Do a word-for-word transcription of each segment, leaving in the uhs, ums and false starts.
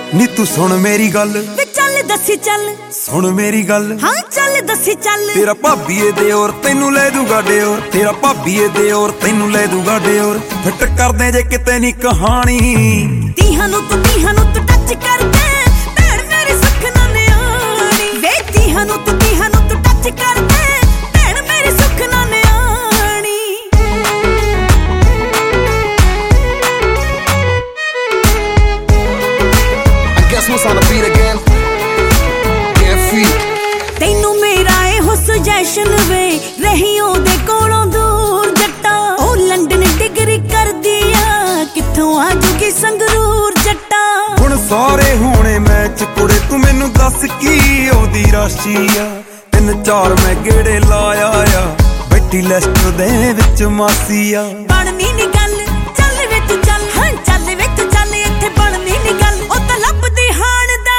ਨੀ ਤੂੰ ਸੁਣ ਮੇਰੀ ਗੱਲ ਵੇ ਚੱਲ ਦੱਸੀ ਚੱਲ ਸੁਣ ਮੇਰੀ ਗੱਲ ਹਾਂ ਚੱਲ ਦੱਸੀ ਚੱਲ ਤੇਰਾ ਭਾਬੀਏ ਦੇ ਔਰ ਤੈਨੂੰ ਲੈ ਦੂਗਾ ਡਿਓਰ ਤੇਰਾ ਭਾਬੀਏ ਦੇ ਔਰ ਤੈਨੂੰ ਲੈ ਦੂਗਾ ਡਿਓਰ ਫਿੱਟ ਕਰਦੇ ਜੇ ਕਿਤੇ ਨਹੀਂ ਕਹਾਣੀ ਤੀਹਾਂ ਨੂੰ ਤੂੰ ਤੀਹਾਂ ਨੂੰ ਤੂੰ ਟੱਚ ਕਰਦੇ ਭੈਣ ਮੇਰੀ ਸੁੱਖ ਨਾ ਨਿਆਣੀ ਵੇ ਤੀਹਾਂ ਨੂੰ ਤੂੰ ਤੀਹਾਂ ਨੂੰ ਤੂੰ ਟੱਚ ਕਰਦੇ ਭੈਣ ਮੇਰੀ ਸੁੱਖ ਨਾ ਨਿਆਣੀ Guess what's on the beat again? Yeah, feet. ਤੈਨੂੰ ਮੇਰਾ ਇਹੋ ਸੁਜੈਸ਼ਨ ਵੇ ਰਹੀ ਉਹਦੇ ਕੋਲੋਂ ਦੂਰ ਜੱਟਾ ਉਹ ਲੰਡਨ ਡਿਗਰੀ ਕਰਦੀ ਆ ਕਿੱਥੋਂ ਆ ਜੂਗੀ ਸੰਗਰੂਰ ਜੱਟਾ ਹੁਣ ਸਾਰੇ ਹੋਣੇ ਮੈਚ ਕੁੜੇ ਤੂੰ ਮੈਨੂੰ ਦੱਸ ਕੀ ਉਹਦੀ ਰਾਸ਼ੀ ਆ ਤਿੰਨ ਚਾਰ ਮੈਂ ਗੇੜੇ ਲਾਇਆ ਆ ਬੈਠੀ ਲਿਸਟ ਦੇ ਵਿੱਚ ਮਾਸੀ ਆ ਬਣਨੀ ਨੀ ਗੱਲ ਚੱਲ ਵੇ ਤੂੰ ਚੱਲ ਹਾਂ ਚੱਲ ਵੇ ਤੂੰ ਚੱਲ ਇੱਥੇ ਬਣਨੀ ਨੀ ਗੱਲ ਉਹ ਤਾਂ ਲੱਭਦੀ ਹਾਣ ਦਾ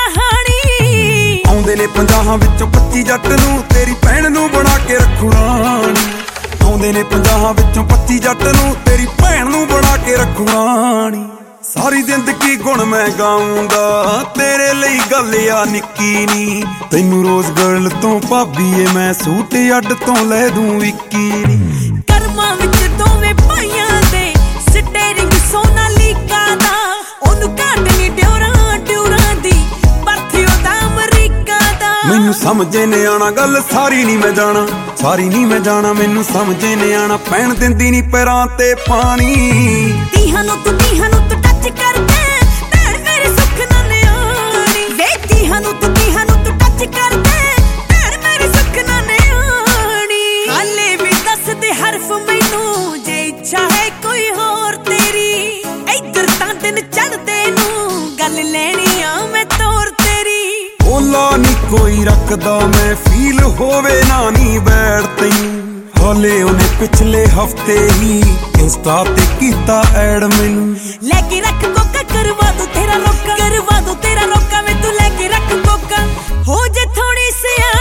ਹਾਣੀ ਆਉਂਦੇ ਨੇ ਪੰਜਾਹਾਂ ਵਿੱਚੋਂ ਪੱਚੀ ਜੱਟ ਨੂੰ ਤੇਰੀ ਭੈਣ ਨੂੰ ਬਣਾ ਕੇ ਰੱਖੂਣਾ ਆਉਂਦੇ ਨੇ ਪੰਜਾਹਾਂ ਵਿੱਚੋਂ ਪੱਚੀ ਜੱਟ ਨੂੰ ਤੇਰੀ ਭੈਣ ਨੂੰ ਬਣਾ ਕੇ ਰੱਖੂਣਾ ਨੀ ਸਾਰੀ ਜ਼ਿੰਦਗੀ ਗੁਣ ਮੈਂ ਗਾਉਂਗਾ ਤੇਰੇ ਲਈ ਗੱਲ ਆ ਨਿੱਕੀ ਨੀ ਤੈਨੂੰ ਰੋਜ਼ ਗਰਲ ਤੋਂ ਭਾਬੀਏ ਮੈਂ ਸੂਟ ਅੱਡ ਤੋਂ ਲੈ ਦੂੰ ਇੱਕੀ ਨੀ ਕਰਮਾਂ ਵਿੱਚ ਦੋਵੇਂ ਭਾਈਆਂ ਦੇ ਸਟੇਰਿੰਗ ਸੋਨਾ ਲੀਕਾ ਦਾ ਉਹਨੂੰ ਘਾਟ ਨੀ ਡਿਉਰਾਂ ਡਿਉਰਾਂ ਦੀ ਬਰਥੀ ਉਹਦਾ ਅਮਰੀਕਾ ਦਾ ਮੈਨੂੰ ਸਮਝੇ ਨੇ ਆਣਾ ਗੱਲ ਸਾਰੀ ਨਹੀਂ ਮੈਂ ਜਾਣਾ ਸਾਰੀ ਨਹੀਂ ਮੈਂ ਜਾਣਾ ਮੈਨੂੰ ਸਮਝੇ ਨੇ ਆਣਾ ਪੈਣ ਦਿੰਦੀ ਨਹੀਂ ਪੈਰਾਂ ਤੇ ਪਾਣੀ ਤੀਹਾਂ ਨੂੰ ਤੂੰ ਤੀਹਾਂ ਨੂੰ ਤੂੰ ਟੱਚ ਕਰਦੇ ਭੈਣ ਮੇਰੀ ਸੁੱਖ ਨਾ ਨਿਆਣੀ ਵੇ ਤੀਹਾਂ ਨੂੰ ਤੂੰ ਤੀਹਾਂ ਨੂੰ ਤੂੰ ਟੱਚ ਕਰਦੇ ਭੈਣ ਮੇਰੀ ਸੁੱਖ ਨਾ ਨਿਆਣੀ ਹਾਲੇ ਵੀ ਦੱਸਦੇ ਹਰਫ ਮੈਨੂੰ ਜੇ ਇੱਛਾ ਹੈ ਕੋਈ ਹੋਰ ਤੇਰੀ ਇੱਧਰ ਤਾਂ ਦਿਨ ਚੜ੍ਹਦੇ ਨੂੰ ਗੱਲ ਲੈਣੀ ਆ ਮੈਂ ਤੋਰ ਤੇਰੀ ਬੋਲਾ ਨੀ ਕੋਈ ਰੱਖਦਾ ਮੈਂ ਫੀਲ ਹੋਵੇ ਨਾ ਨੀ ਬੈਠ ਤੈਨੂੰ ਹਾਲੇ ਉਹਨੇ ਪਿਛਲੇ ਹਫਤੇ ਹੀ ਇੰਸਟਾ ਤੇ ਕੀਤਾ ਐਡ ਮੈਨੂੰ ਲੈ ਕੇ ਰੱਖ ਕੋਕਾ ਕਰਵਾ ਦੂ ਤੇਰਾ ਰੋਕਾ ਕਰਵਾ ਦੂ ਤੇਰਾ ਰੋਕਾ ਮੈਂ ਤੂੰ ਲੈ ਕੇ ਰੱਖ ਕੋਕਾ ਹੋ ਜੇ ਥੋੜੀ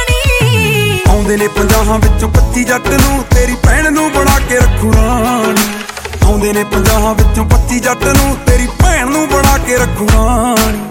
ਸਿਆਣੀ ਆਉਂਦੇ ਨੇ ਪੰਜਾਹਾਂ ਵਿੱਚੋਂ ਪੱਚੀ ਜੱਟ ਨੂੰ ਤੇਰੀ ਭੈਣ ਨੂੰ ਬਣਾ ਕੇ ਰੱਖੂਣਾ ਆਉਂਦੇ ਨੇ ਪੰਜਾਹਾਂ ਵਿੱਚੋਂ ਪੱਚੀ ਜੱਟ ਨੂੰ ਤੇਰੀ ਭੈਣ ਨੂੰ ਬਣਾ ਕੇ ਰੱਖੂਣਾ